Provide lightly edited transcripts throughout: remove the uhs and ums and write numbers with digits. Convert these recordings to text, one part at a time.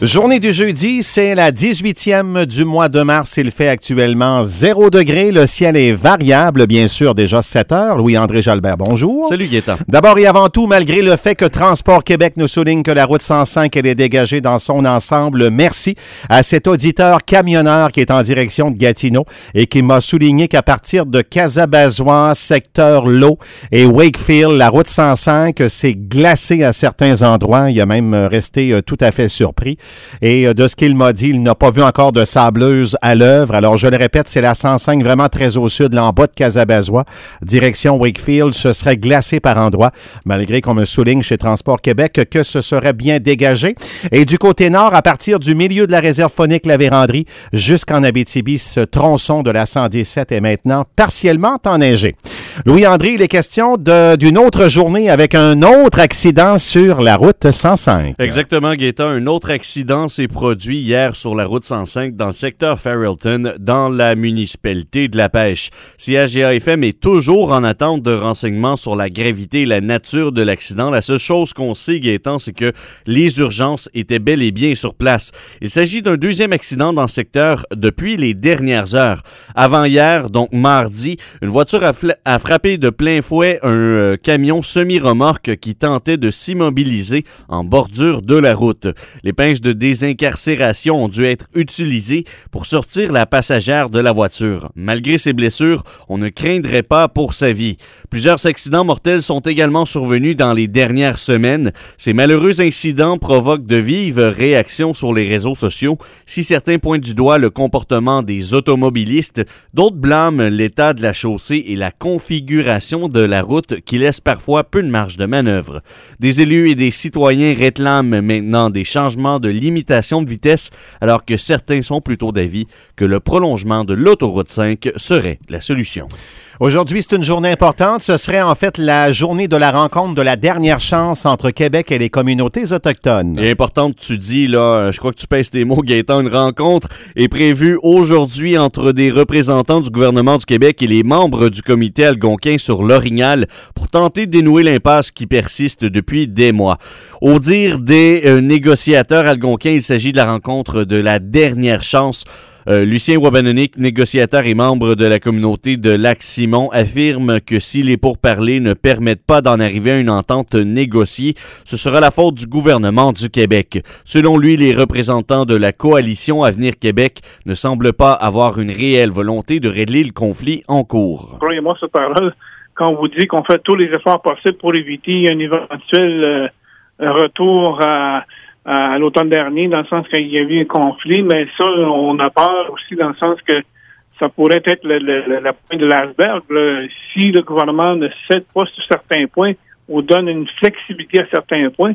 Journée du jeudi, c'est la 18e du mois de mars. Il fait actuellement 0 degré. Le ciel est variable, bien sûr, déjà 7 heures. Louis-André Jalbert, bonjour. Salut Gaétan. D'abord et avant tout, malgré le fait que Transport Québec nous souligne que la route 105 elle est dégagée dans son ensemble, merci à cet auditeur camionneur qui est en direction de Gatineau et qui m'a souligné qu'à partir de Casabazois, secteur Low et Wakefield, la route 105 s'est glacée à certains endroits. Il a même resté tout à fait surpris. Et de ce qu'il m'a dit, il n'a pas vu encore de sableuse à l'œuvre. Alors, je le répète, c'est la 105 vraiment très au sud, là en bas de Casabazois, direction Wakefield. Ce serait glacé par endroits, malgré qu'on me souligne chez Transport Québec que ce serait bien dégagé. Et du côté nord, à partir du milieu de la réserve phonique La Vérandrie jusqu'en Abitibi, ce tronçon de la 117 est maintenant partiellement enneigé. Louis-André, il est question d'une autre journée avec un autre accident sur la route 105. Exactement, Gaétan. Un autre accident s'est produit hier sur la route 105 dans le secteur Farrellton, dans la municipalité de La Pêche. CHGA-FM est toujours en attente de renseignements sur la gravité et la nature de l'accident. La seule chose qu'on sait, Gaétan, c'est que les urgences étaient bel et bien sur place. Il s'agit d'un deuxième accident dans le secteur depuis les dernières heures. Avant hier, donc mardi, une voiture a frappé de plein fouet un camion semi-remorque qui tentait de s'immobiliser en bordure de la route. Les pinces de désincarcération ont dû être utilisées pour sortir la passagère de la voiture. Malgré ses blessures, on ne craindrait pas pour sa vie. Plusieurs accidents mortels sont également survenus dans les dernières semaines. Ces malheureux incidents provoquent de vives réactions sur les réseaux sociaux. Si certains pointent du doigt le comportement des automobilistes, d'autres blâment l'état de la chaussée et la configuration de la route qui laisse parfois peu de marge de manœuvre. Des élus et des citoyens réclament maintenant des changements de limitation de vitesse, alors que certains sont plutôt d'avis que le prolongement de l'autoroute 5 serait la solution. Aujourd'hui, c'est une journée importante. Ce serait en fait la journée de la rencontre de la dernière chance entre Québec et les communautés autochtones. Et importante, tu dis, là, je crois que tu pèses tes mots, Gaétan, une rencontre est prévue aujourd'hui entre des représentants du gouvernement du Québec et les membres du comité algonquin sur l'Orignal pour tenter de dénouer l'impasse qui persiste depuis des mois. Au dire des négociateurs algonquins, il s'agit de la rencontre de la dernière chance. Lucien Wabanonik, négociateur et membre de la communauté de Lac-Simon, affirme que si les pourparlers ne permettent pas d'en arriver à une entente négociée, ce sera la faute du gouvernement du Québec. Selon lui, les représentants de la coalition Avenir Québec ne semblent pas avoir une réelle volonté de régler le conflit en cours. Croyez-moi cette parole, quand on vous dit qu'on fait tous les efforts possibles pour éviter un éventuel retour à l'automne dernier, dans le sens qu'il y a eu un conflit, mais ça, on a peur aussi dans le sens que ça pourrait être la pointe de l'iceberg. Si le gouvernement ne cède pas sur certains points ou donne une flexibilité à certains points,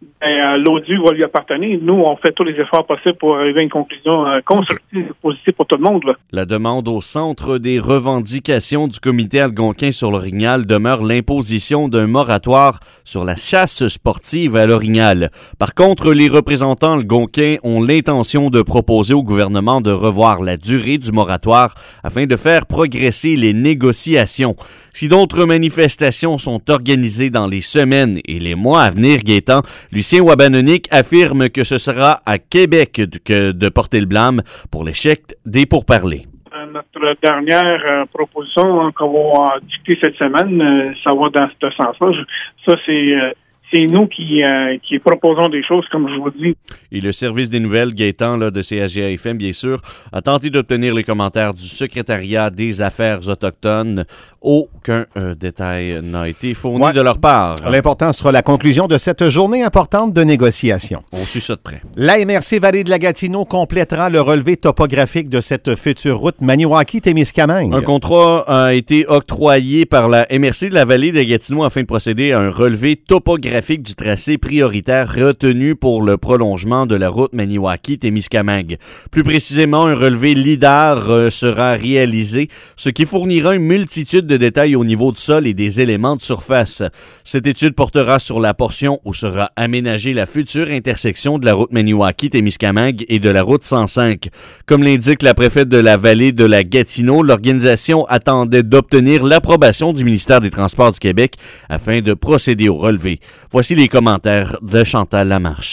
l'ODU va lui appartenir. Nous, on fait tous les efforts possibles pour arriver à une conclusion constructive et positive pour tout le monde. Là. La demande au centre des revendications du comité algonquin sur l'Orignal demeure l'imposition d'un moratoire sur la chasse sportive à l'Orignal. Par contre, les représentants algonquins ont l'intention de proposer au gouvernement de revoir la durée du moratoire afin de faire progresser les négociations. Si d'autres manifestations sont organisées dans les semaines et les mois à venir, Gaétan, Lucien Wabanonik affirme que ce sera à Québec de porter le blâme pour l'échec des pourparlers. Notre dernière proposition qu'on va discuter cette semaine, ça va dans ce sens-là. Ça, c'est nous qui proposons des choses, comme je vous dis. Et le service des nouvelles, Gaétan, là, de CHGA-FM, bien sûr, a tenté d'obtenir les commentaires du secrétariat des affaires autochtones. Aucun détail n'a été fourni de leur part. L'important sera la conclusion de cette journée importante de négociation. On suit ça de près. La MRC Vallée de la Gatineau complétera le relevé topographique de cette future route Maniwaki-Témiscamingue. Un contrat a été octroyé par la MRC de la Vallée de la Gatineau afin de procéder à un relevé topographique du tracé prioritaire retenu pour le prolongement de la route Maniwaki-Témiscamingue. Plus précisément, un relevé LIDAR sera réalisé, ce qui fournira une multitude de détails au niveau du sol et des éléments de surface. Cette étude portera sur la portion où sera aménagée la future intersection de la route Maniwaki-Témiscamingue et de la route 105. Comme l'indique la préfète de la Vallée de la Gatineau, l'organisation attendait d'obtenir l'approbation du ministère des Transports du Québec afin de procéder au relevé. Voici les commentaires de Chantal Lamarche.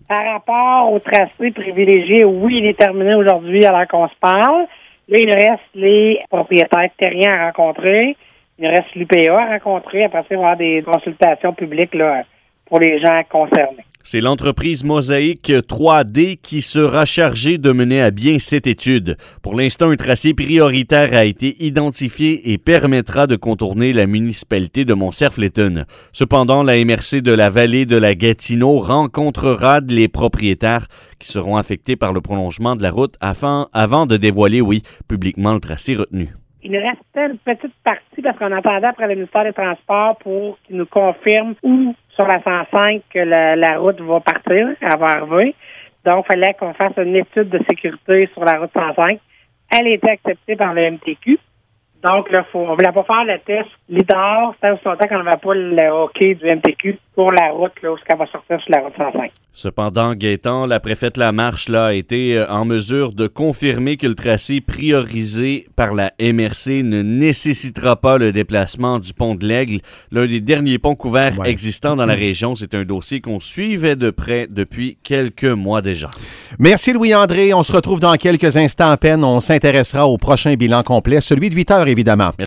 Par rapport au tracé privilégié, oui, il est terminé aujourd'hui alors qu'on se parle. Là, il nous reste les propriétaires terriens à rencontrer. Il nous reste l'UPA à rencontrer. Après ça, il va y avoir des consultations publiques là, pour les gens concernés. C'est l'entreprise Mosaïque 3D qui sera chargée de mener à bien cette étude. Pour l'instant, un tracé prioritaire a été identifié et permettra de contourner la municipalité de Montcerf-Letton. Cependant, la MRC de la vallée de la Gatineau rencontrera les propriétaires qui seront affectés par le prolongement de la route avant de dévoiler, publiquement le tracé retenu. Il nous restait une petite partie parce qu'on attendait après le ministère des Transports pour qu'il nous confirme où sur la 105 que la route va partir, elle va arriver. Donc, il fallait qu'on fasse une étude de sécurité sur la route 105. Elle a été acceptée par le MTQ. Donc, là, on ne voulait pas faire le test LIDAR, c'était aussi longtemps qu'on n'avait pas le hockey du MTQ pour la route, là, où elle va sortir sur la route 105. Cependant, Gaétan, la préfète Lamarche a été en mesure de confirmer que le tracé priorisé par la MRC ne nécessitera pas le déplacement du pont de l'Aigle, l'un des derniers ponts couverts existants dans la région. C'est un dossier qu'on suivait de près depuis quelques mois déjà. Merci Louis-André. On se retrouve dans quelques instants à peine. On s'intéressera au prochain bilan complet, celui de 8 heures évidemment. Merci.